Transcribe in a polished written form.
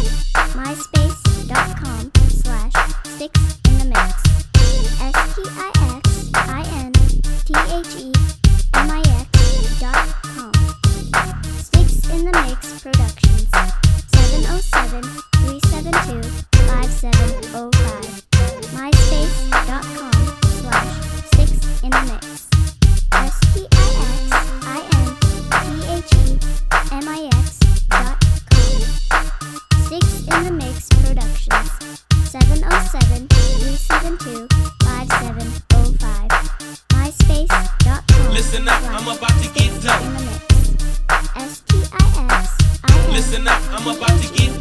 MySpace.com/StixInTheMix. StixInTheMix.com. Sticks in the Mix Productions. 707-372-5705. MySpace.com/StixInTheMix. StixInTheMix.com. Sticks in the Mix Productions. 707-372-5705. MySpace.com. Listen up, I'm about to get dope. StixInTheMix. Listen up, I'm about to get